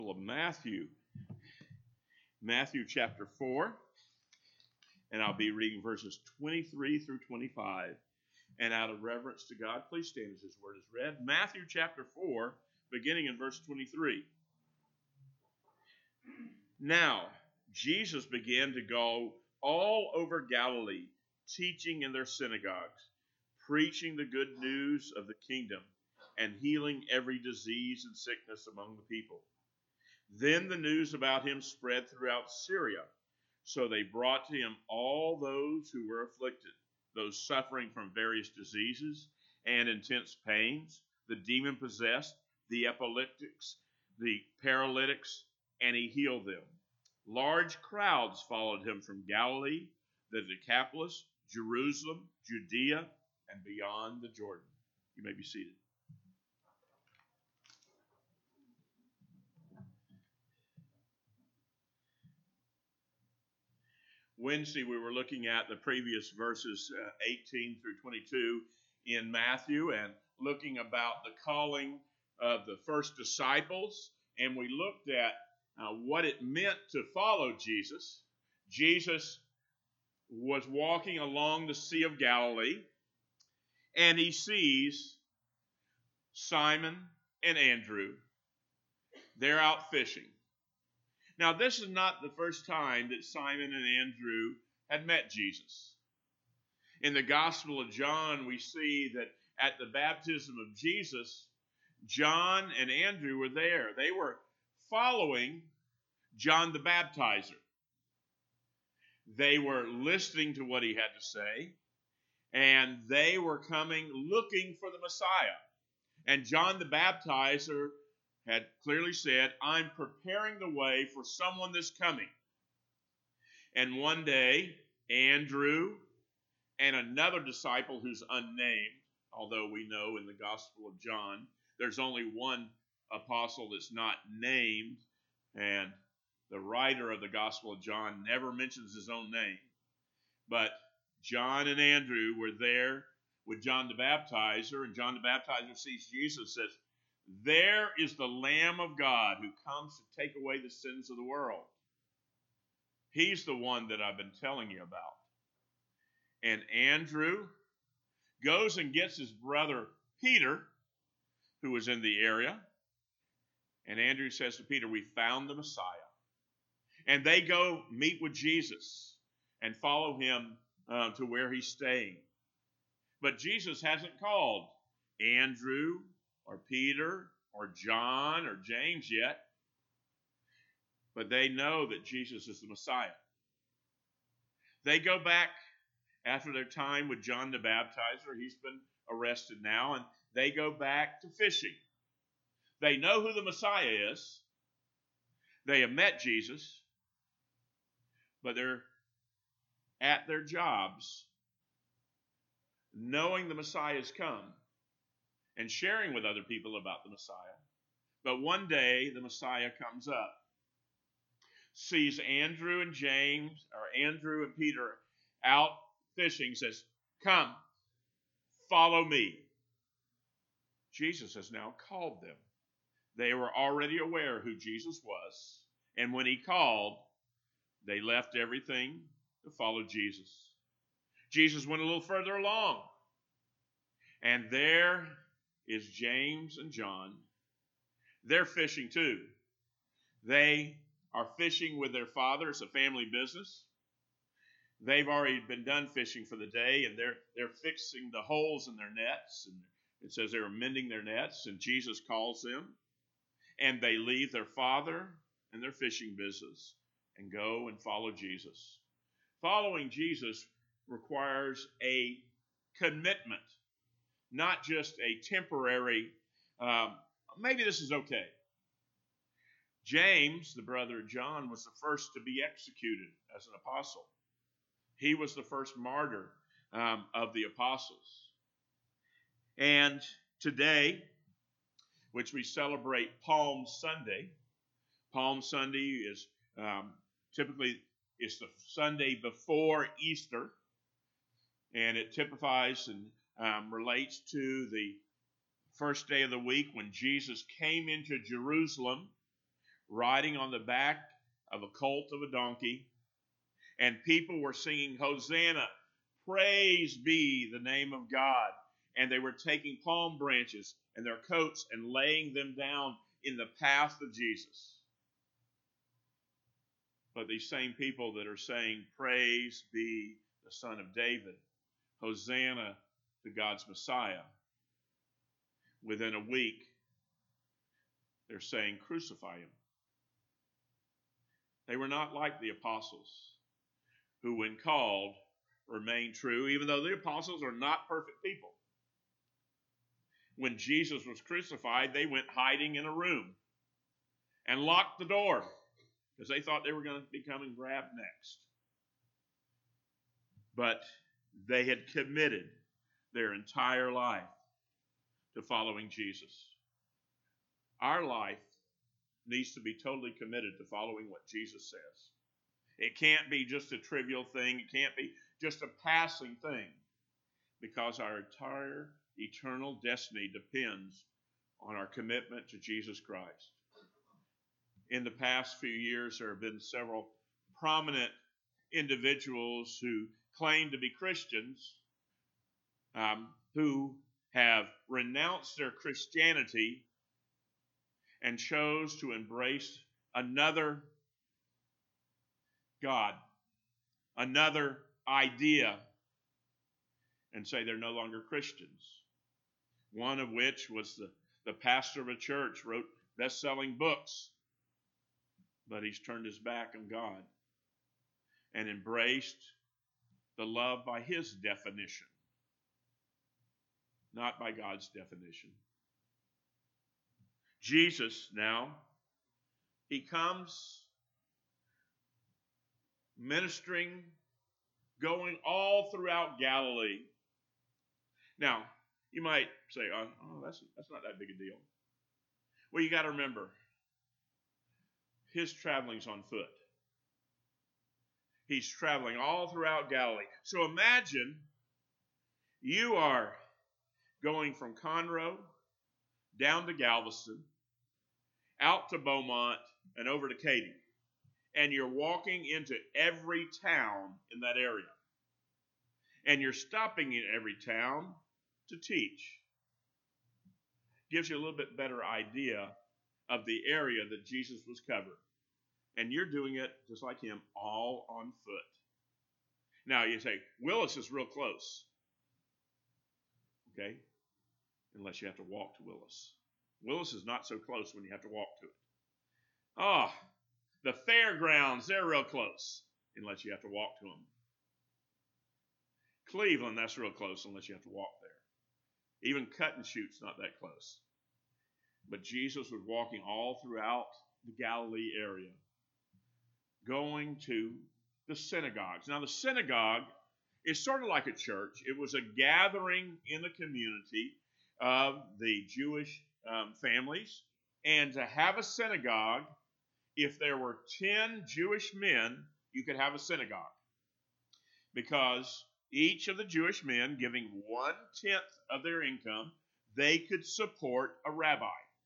Gospel of Matthew. Matthew chapter 4, and I'll be reading verses 23 through 25. And out of reverence to God, please stand as His word is read. Matthew chapter 4, beginning in verse 23. Now, Jesus began to go all over Galilee, teaching in their synagogues, preaching the good news of the kingdom, and healing every disease and sickness among the people. Then the news about him spread throughout Syria. So they brought to him all those who were afflicted, those suffering from various diseases and intense pains, the demon-possessed, the epileptics, the paralytics, and he healed them. Large crowds followed him from Galilee, the Decapolis, Jerusalem, Judea, and beyond the Jordan. You may be seated. Wednesday, we were looking at the previous verses 18 through 22 in Matthew and looking about the calling of the first disciples. And we looked at what it meant to follow Jesus. Jesus was walking along the Sea of Galilee, and he sees Simon and Andrew. They're out fishing. Now, this is not the first time that Simon and Andrew had met Jesus. In the Gospel of John, we see that at the baptism of Jesus, John and Andrew were there. They were following John the Baptizer. They were listening to what he had to say, and they were coming looking for the Messiah. And John the Baptizer had clearly said, I'm preparing the way for someone that's coming. And one day, Andrew and another disciple who's unnamed, although we know in the Gospel of John, there's only one apostle that's not named, and the writer of the Gospel of John never mentions his own name. But John and Andrew were there with John the Baptizer, and John the Baptizer sees Jesus and says, there is the Lamb of God who comes to take away the sins of the world. He's the one that I've been telling you about. And Andrew goes and gets his brother Peter, who was in the area. And Andrew says to Peter, we found the Messiah. And they go meet with Jesus and follow him to where he's staying. But Jesus hasn't called Andrew or Peter or John or James yet. But they know that Jesus is the Messiah. They go back after their time with John the Baptizer. He's been arrested now, and they go back to fishing. They know who the Messiah is. They have met Jesus, but they're at their jobs knowing the Messiah has come and sharing with other people about the Messiah. But one day, the Messiah comes up, sees Andrew and James, or Andrew and Peter out fishing, says, come, follow me. Jesus has now called them. They were already aware who Jesus was. And when he called, they left everything to follow Jesus. Jesus went a little further along. And there is James and John. They're fishing too. They are fishing with their father. It's a family business. They've already been done fishing for the day, and they're fixing the holes in their nets. And it says they were mending their nets, and Jesus calls them. And they leave their father and their fishing business and go and follow Jesus. Following Jesus requires a commitment, not just a temporary, maybe this is okay. James, the brother of John, was the first to be executed as an apostle. He was the first martyr of the apostles. And today, which we celebrate Palm Sunday. Palm Sunday is typically it's the Sunday before Easter, and it typifies and relates to the first day of the week when Jesus came into Jerusalem riding on the back of a colt of a donkey, and people were singing, Hosanna, praise be the name of God. And they were taking palm branches and their coats and laying them down in the path of Jesus. But these same people that are saying, praise be the Son of David, Hosanna to God's Messiah, within a week, they're saying, crucify him. They were not like the apostles, who, when called, remained true, even though the apostles are not perfect people. When Jesus was crucified, they went hiding in a room and locked the door because they thought they were going to be coming grabbed next. But they had committed their entire life to following Jesus. Our life needs to be totally committed to following what Jesus says. It can't be just a trivial thing. It can't be just a passing thing, because our entire eternal destiny depends on our commitment to Jesus Christ. In the past few years, there have been several prominent individuals who claim to be Christians, who have renounced their Christianity and chose to embrace another God, another idea, and say they're no longer Christians. One of which was the pastor of a church, wrote best-selling books, but he's turned his back on God and embraced the love by his definition, not by God's definition. Jesus now, he comes ministering, going all throughout Galilee. Now, you might say, oh, that's not that big a deal. Well, you got to remember, his traveling's on foot. He's traveling all throughout Galilee. So imagine you are going from Conroe down to Galveston, out to Beaumont, and over to Katy. And you're walking into every town in that area. And you're stopping in every town to teach. Gives you a little bit better idea of the area that Jesus was covering. And you're doing it just like him, all on foot. Now you say, Willis is real close. Okay? Unless you have to walk to Willis. Willis is not so close when you have to walk to it. Oh, the fairgrounds, they're real close. Unless you have to walk to them. Cleveland, that's real close unless you have to walk there. Even Cut and Shoot's not that close. But Jesus was walking all throughout the Galilee area, going to the synagogues. Now, the synagogue is sort of like a church. It was a gathering in the community of the Jewish families. And to have a synagogue, if there were 10 Jewish men, you could have a synagogue. Because each of the Jewish men giving 1/10 of their income, they could support a rabbi.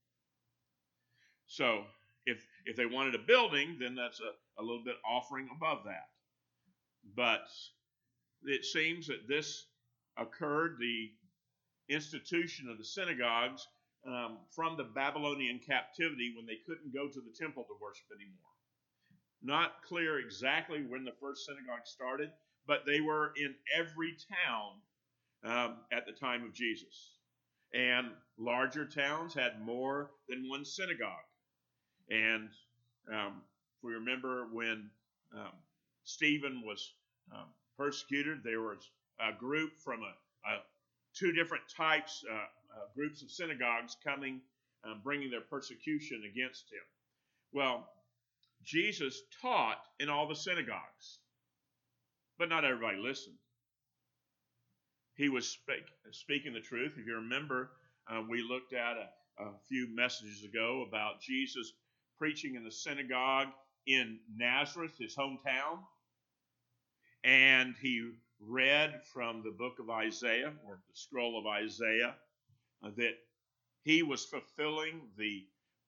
So if they wanted a building, then that's a little bit offering above that. But it seems that this occurred, the institution of the synagogues, from the Babylonian captivity when they couldn't go to the temple to worship anymore. Not clear exactly when the first synagogue started, but they were in every town at the time of Jesus. And larger towns had more than one synagogue. And if we remember when Stephen was persecuted, there was a group from two different types, groups of synagogues coming, bringing their persecution against him. Well, Jesus taught in all the synagogues, but not everybody listened. He was speaking the truth. If you remember, we looked at a few messages ago about Jesus preaching in the synagogue in Nazareth, his hometown. And he read from the book of Isaiah, or the scroll of Isaiah, that he was fulfilling the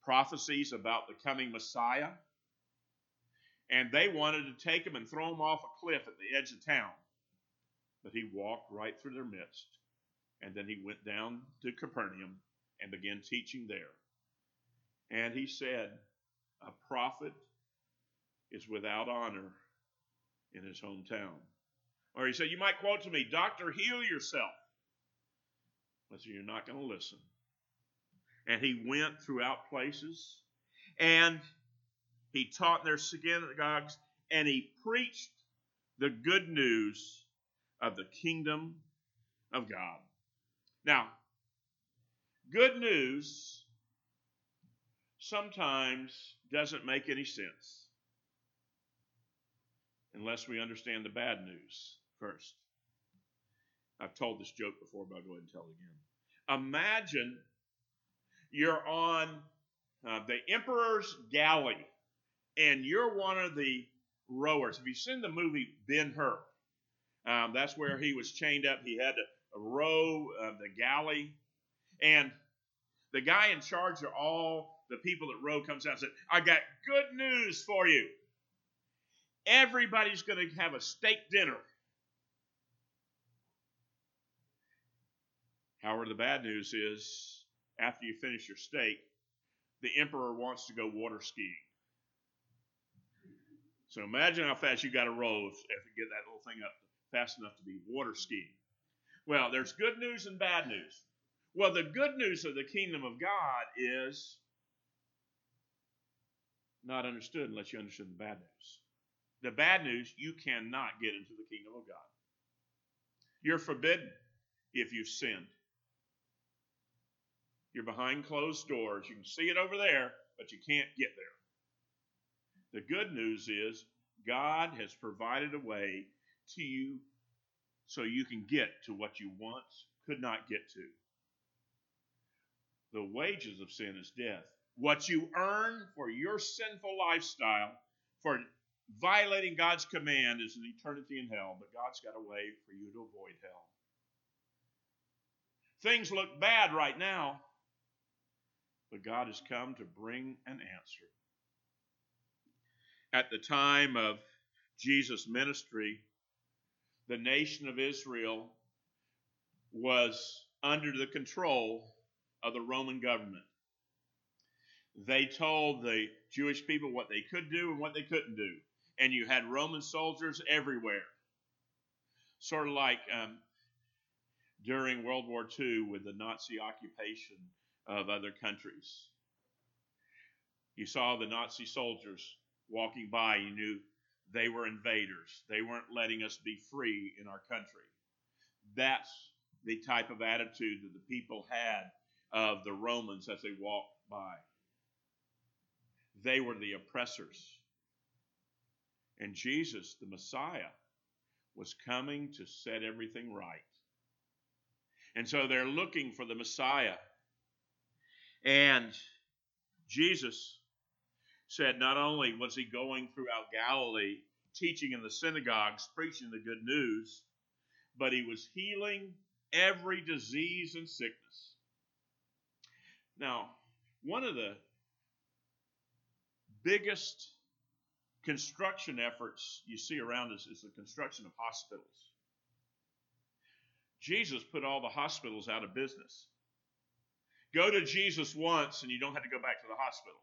prophecies about the coming Messiah. And they wanted to take him and throw him off a cliff at the edge of town. But he walked right through their midst. And then he went down to Capernaum and began teaching there. And he said, a prophet is without honor in his hometown. Or he said, you might quote to me, Doctor, heal yourself. I said, you're not going to listen. And he went throughout places, and he taught in their synagogues, and he preached the good news of the kingdom of God. Now, good news sometimes doesn't make any sense unless we understand the bad news first. I've told this joke before, but I'll go ahead and tell it again. Imagine you're on the Emperor's Galley, and you're one of the rowers. Have you seen the movie Ben-Hur? That's where he was chained up. He had to row the galley. And the guy in charge of all the people that row comes out and said, I got good news for you. Everybody's going to have a steak dinner. However, the bad news is, after you finish your steak, the emperor wants to go water skiing. So imagine how fast you got to row if you get that little thing up fast enough to be water skiing. Well, there's good news and bad news. Well, the good news of the kingdom of God is not understood unless you understand the bad news. The bad news, you cannot get into the kingdom of God. You're forbidden if you've sinned. You're behind closed doors. You can see it over there, but you can't get there. The good news is God has provided a way to you so you can get to what you once could not get to. The wages of sin is death. What you earn for your sinful lifestyle, for violating God's command, is an eternity in hell, but God's got a way for you to avoid hell. Things look bad right now, but God has come to bring an answer. At the time of Jesus' ministry, the nation of Israel was under the control of the Roman government. They told the Jewish people what they could do and what they couldn't do. And you had Roman soldiers everywhere. Sort of like during World War II with the Nazi occupation of other countries. You saw the Nazi soldiers walking by. You knew they were invaders. They weren't letting us be free in our country. That's the type of attitude that the people had of the Romans as they walked by. They were the oppressors. And Jesus, the Messiah, was coming to set everything right. And so they're looking for the Messiah. And Jesus said not only was he going throughout Galilee, teaching in the synagogues, preaching the good news, but he was healing every disease and sickness. Now, one of the biggest construction efforts you see around us is the construction of hospitals. Jesus put all the hospitals out of business. Go to Jesus once and you don't have to go back to the hospital.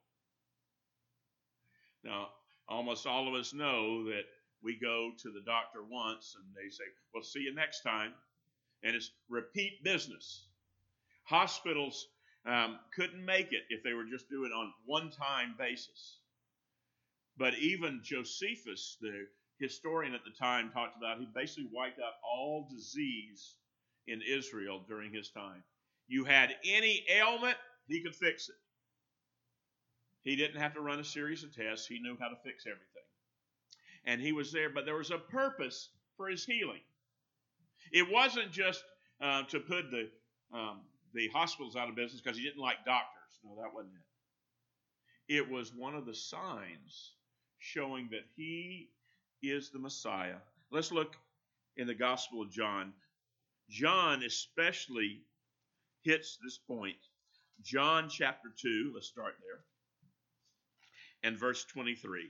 Now, almost all of us know that we go to the doctor once and they say, well, see you next time. And it's repeat business. Hospitals couldn't make it if they were just doing it on one-time basis. But even Josephus, the historian at the time, talked about he basically wiped out all disease in Israel during his time. You had any ailment, he could fix it. He didn't have to run a series of tests. He knew how to fix everything. And he was there, but there was a purpose for his healing. It wasn't just to put the hospitals out of business because he didn't like doctors. No, that wasn't it. It was one of the signs showing that he is the Messiah. Let's look in the Gospel of John. John especially hits this point. John chapter 2, let's start there, and verse 23.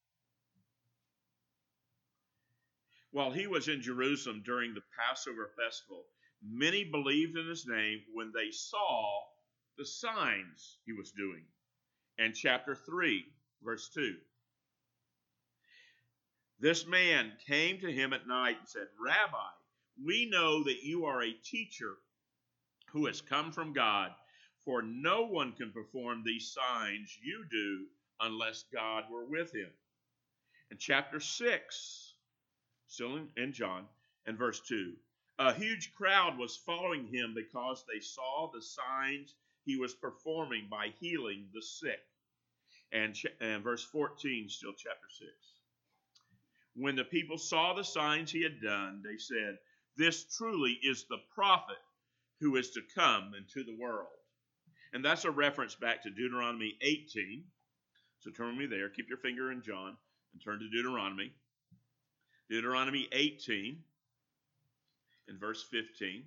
While he was in Jerusalem during the Passover festival, many believed in his name when they saw the signs he was doing. And chapter 3, verse 2. This man came to him at night and said, Rabbi, we know that you are a teacher who has come from God, for no one can perform these signs you do unless God were with him. And chapter 6, still in John, and verse 2. A huge crowd was following him because they saw the signs he was performing by healing the sick. And verse 14, still chapter 6. When the people saw the signs he had done, they said, this truly is the prophet who is to come into the world. And that's a reference back to Deuteronomy 18. So turn with me there. Keep your finger in John and turn to Deuteronomy. Deuteronomy 18 and verse 15.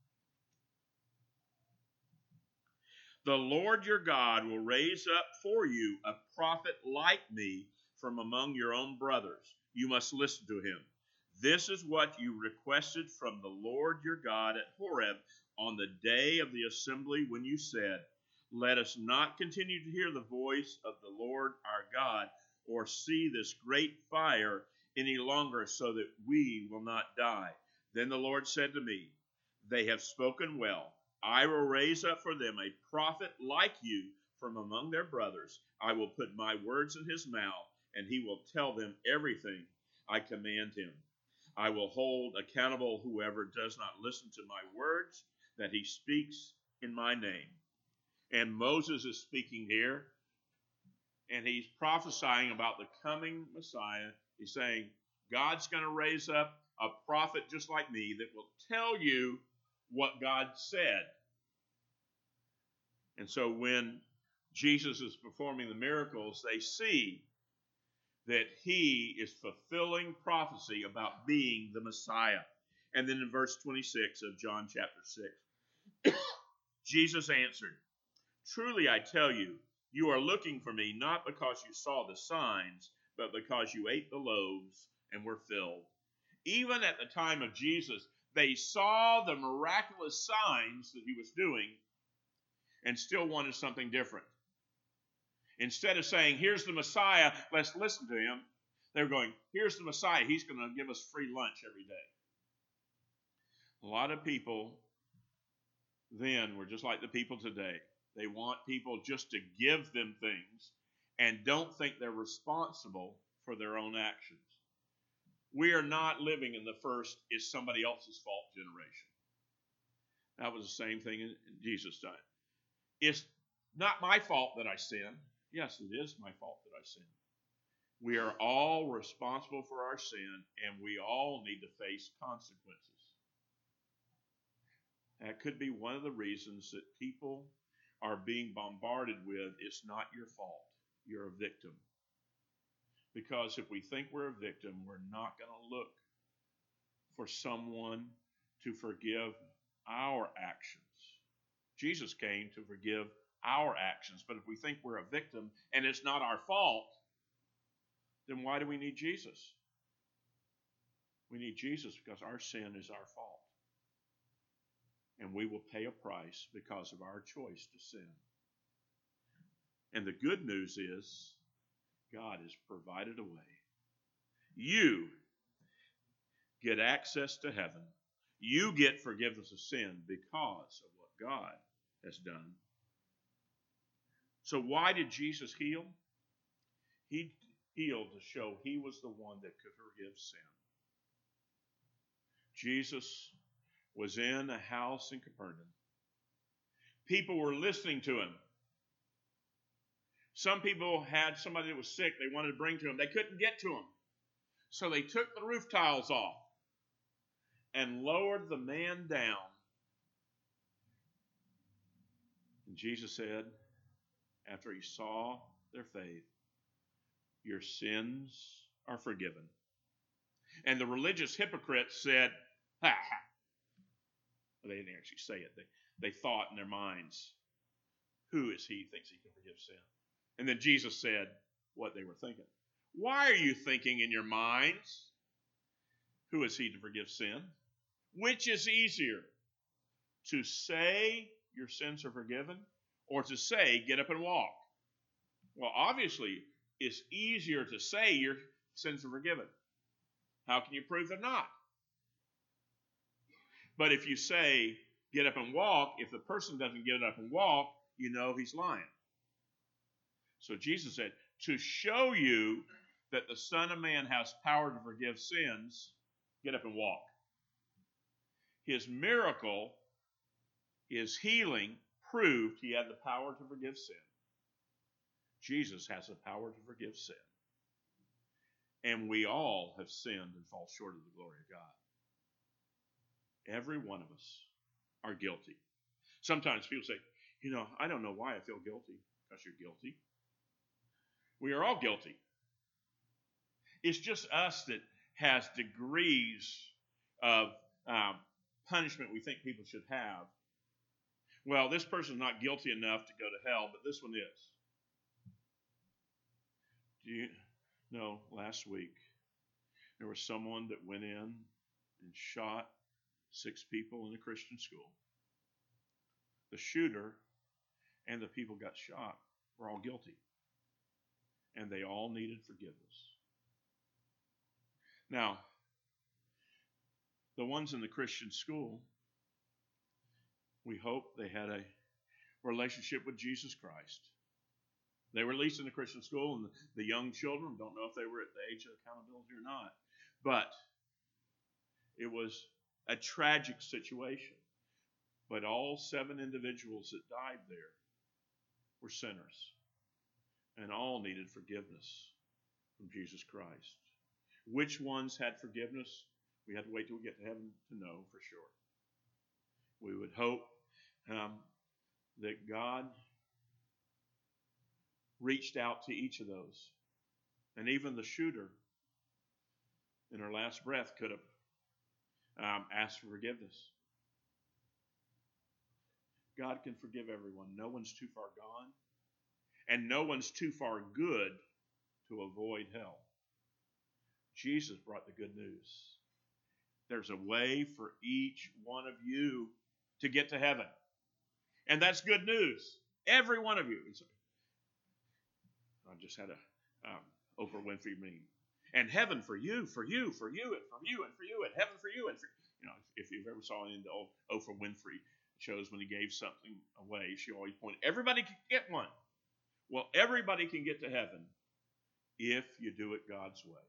The Lord your God will raise up for you a prophet like me from among your own brothers. You must listen to him. This is what you requested from the Lord your God at Horeb on the day of the assembly when you said, let us not continue to hear the voice of the Lord our God or see this great fire any longer so that we will not die. Then the Lord said to me, they have spoken well. I will raise up for them a prophet like you from among their brothers. I will put my words in his mouth, and he will tell them everything I command him. I will hold accountable whoever does not listen to my words that he speaks in my name. And Moses is speaking here, and he's prophesying about the coming Messiah. He's saying, God's going to raise up a prophet just like me that will tell you what God said. And so when Jesus is performing the miracles, they see that he is fulfilling prophecy about being the Messiah. And then in verse 26 of John chapter 6, Jesus answered, truly I tell you, you are looking for me not because you saw the signs, but because you ate the loaves and were filled. Even at the time of Jesus, they saw the miraculous signs that he was doing and still wanted something different. Instead of saying, here's the Messiah, let's listen to him, they were going, here's the Messiah, he's going to give us free lunch every day. A lot of people then were just like the people today. They want people just to give them things and don't think they're responsible for their own actions. We are not living in the first is somebody else's fault generation. That was the same thing in Jesus' time. It's not my fault that I sin. Yes, it is my fault that I sin. We are all responsible for our sin, and we all need to face consequences. That could be one of the reasons that people are being bombarded with, it's not your fault. You're a victim. Because if we think we're a victim, we're not going to look for someone to forgive our actions. Jesus came to forgive our actions. But if we think we're a victim and it's not our fault, then why do we need Jesus? We need Jesus because our sin is our fault. And we will pay a price because of our choice to sin. And the good news is, God has provided a way. You get access to heaven. You get forgiveness of sin because of what God has done. So why did Jesus heal? He healed to show he was the one that could forgive sin. Jesus was in a house in Capernaum. People were listening to him. Some people had somebody that was sick they wanted to bring to him. They couldn't get to him. So they took the roof tiles off and lowered the man down. And Jesus said, after he saw their faith, your sins are forgiven. And the religious hypocrites said, ha ha. Well, they didn't actually say it. They thought in their minds, Who is he thinks he can forgive sin? And then Jesus said what they were thinking. Why are you thinking in your minds, who is he to forgive sin? Which is easier, to say your sins are forgiven, or to say, get up and walk? Well, obviously, it's easier to say your sins are forgiven. How can you prove they're not? But if you say, get up and walk, if the person doesn't get up and walk, you know he's lying. So Jesus said, to show you that the Son of Man has power to forgive sins, get up and walk. His miracle, his healing, proved he had the power to forgive sin. Jesus has the power to forgive sin. And we all have sinned and fall short of the glory of God. Every one of us are guilty. Sometimes people say, I don't know why I feel guilty. Because you're guilty. We are all guilty. It's just us that has degrees of punishment we think people should have. Well, this person's not guilty enough to go to hell, but this one is. Do you know, last week, there was someone that went in and shot 6 people in a Christian school. The shooter and the people got shot were all guilty. And they all needed forgiveness. Now, the ones in the Christian school, we hope they had a relationship with Jesus Christ. They were at least in the Christian school, and the young children, don't know if they were at the age of accountability or not. But it was a tragic situation. But all 7 individuals that died there were sinners. And all needed forgiveness from Jesus Christ. Which ones had forgiveness? We have to wait till we get to heaven to know for sure. We would hope that God reached out to each of those. And even the shooter, in her last breath, could have asked for forgiveness. God can forgive everyone. No one's too far gone. And no one's too far good to avoid hell. Jesus brought the good news. There's a way for each one of you to get to heaven. And that's good news. Every one of you. I just had a Oprah Winfrey meme. And heaven for you, for you, for you, and for you, and for you, and heaven for you. And for, if you've ever saw any of the old Oprah Winfrey shows when he gave something away, she always pointed, everybody can get one. Well, everybody can get to heaven if you do it God's way.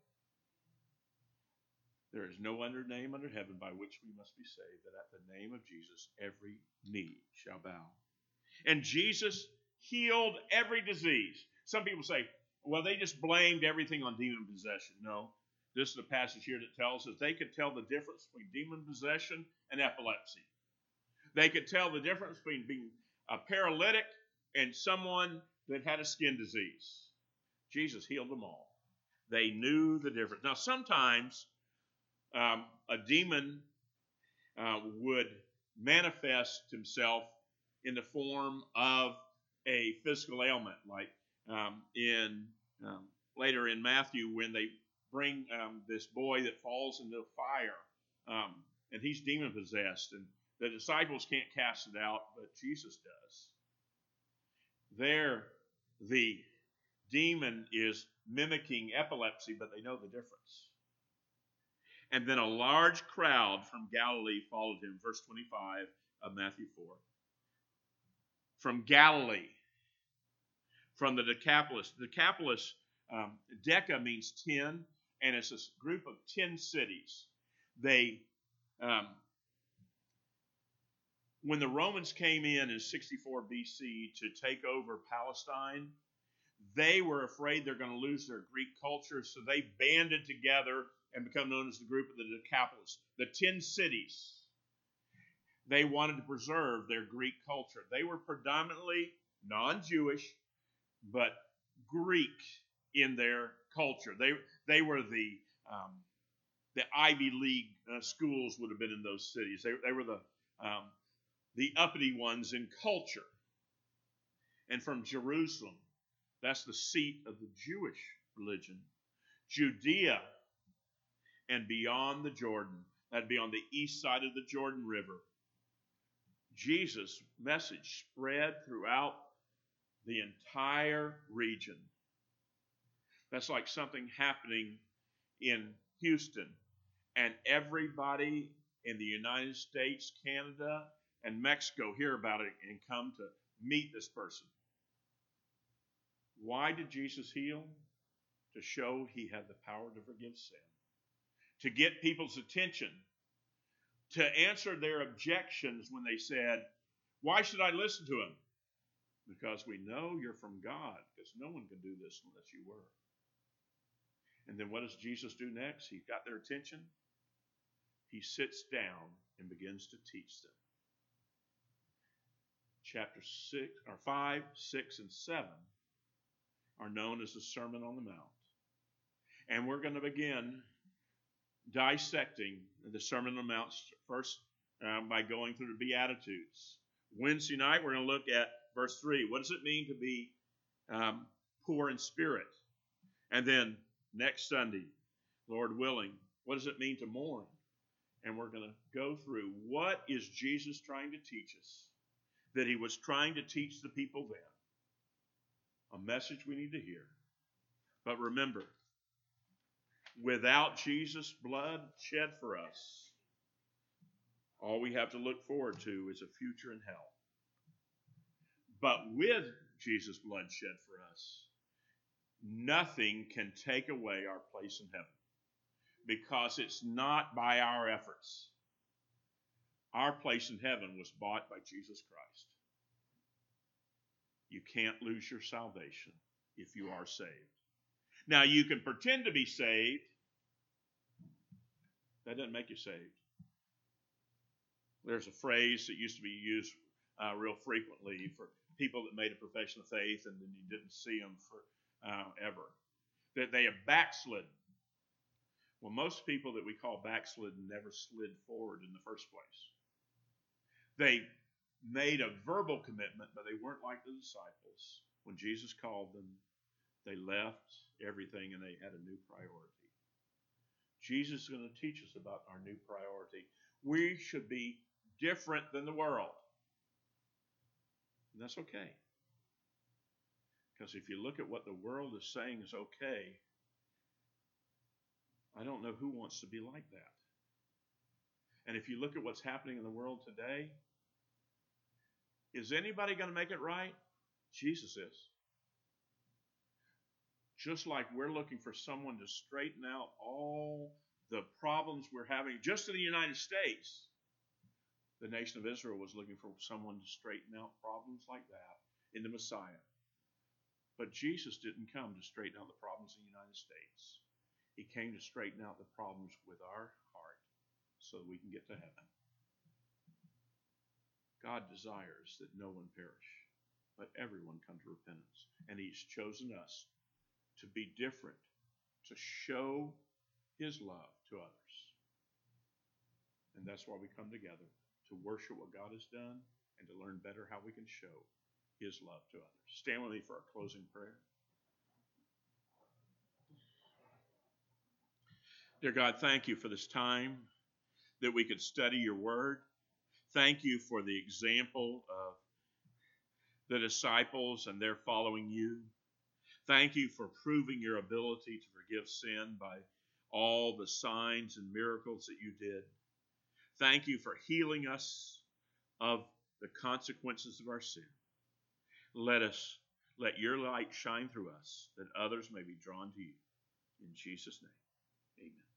There is no other name under heaven by which we must be saved, that at the name of Jesus every knee shall bow. And Jesus healed every disease. Some people say, well, they just blamed everything on demon possession. No, this is a passage here that tells us they could tell the difference between demon possession and epilepsy. They could tell the difference between being a paralytic and someone that had a skin disease. Jesus healed them all. They knew the difference. Now, sometimes a demon would manifest himself in the form of a physical ailment, like later in Matthew when they bring this boy that falls into the fire, and he's demon possessed, and the disciples can't cast it out, but Jesus does. There, the demon is mimicking epilepsy, but they know the difference. And then a large crowd from Galilee followed him. Verse 25 of Matthew 4. From Galilee, from the Decapolis. Decapolis, Deca means 10, and it's this group of 10 cities. They, when the Romans came in 64 BC to take over Palestine, they were afraid they're going to lose their Greek culture, so they banded together and become known as the group of the Decapolis. The 10 cities, they wanted to preserve their Greek culture. They were predominantly non-Jewish, but Greek in their culture. They were the Ivy League schools would have been in those cities. They were the uppity ones in culture. and from Jerusalem, that's the seat of the Jewish religion, Judea, and beyond the Jordan, that'd be on the east side of the Jordan River. Jesus' message spread throughout the entire region. That's like something happening in Houston, and everybody in the United States, Canada, and Mexico hear about it and come to meet this person. Why did Jesus heal? To show he had the power to forgive sin, to get people's attention, to answer their objections when they said, "Why should I listen to him?" Because we know you're from God, because no one can do this unless you were. And then what does Jesus do next? He got their attention. He sits down and begins to teach them. Chapter 5, 6, and 7 are known as the Sermon on the Mount. And we're going to begin dissecting the Sermon on the Mount first by going through the Beatitudes. Wednesday night, we're going to look at verse 3. What does it mean to be poor in spirit? And then next Sunday, Lord willing, what does it mean to mourn? And we're going to go through what is Jesus trying to teach us that he was trying to teach the people then. A message we need to hear. But remember, without Jesus' blood shed for us, all we have to look forward to is a future in hell. But with Jesus' blood shed for us, nothing can take away our place in heaven, because it's not by our efforts. Our place in heaven was bought by Jesus Christ. You can't lose your salvation if you are saved. Now, you can pretend to be saved. That doesn't make you saved. There's a phrase that used to be used real frequently for people that made a profession of faith and then you didn't see them forever. That they have backslidden. Well, most people that we call backslidden never slid forward in the first place. They made a verbal commitment, but they weren't like the disciples. When Jesus called them, they left everything and they had a new priority. Jesus is going to teach us about our new priority. We should be different than the world. And that's okay. Because if you look at what the world is saying is okay, I don't know who wants to be like that. And if you look at what's happening in the world today, is anybody going to make it right? Jesus is. Just like we're looking for someone to straighten out all the problems we're having just in the United States, the nation of Israel was looking for someone to straighten out problems like that in the Messiah. But Jesus didn't come to straighten out the problems in the United States. He came to straighten out the problems with our heart so that we can get to heaven. God desires that no one perish, but everyone come to repentance. And he's chosen us to be different, to show his love to others. And that's why we come together, to worship what God has done and to learn better how we can show his love to others. Stand with me for our closing prayer. Dear God, thank you for this time that we could study your word. Thank you for the example of the disciples and their following you. Thank you for proving your ability to forgive sin by all the signs and miracles that you did. Thank you for healing us of the consequences of our sin. Let your light shine through us that others may be drawn to you. In Jesus' name, amen.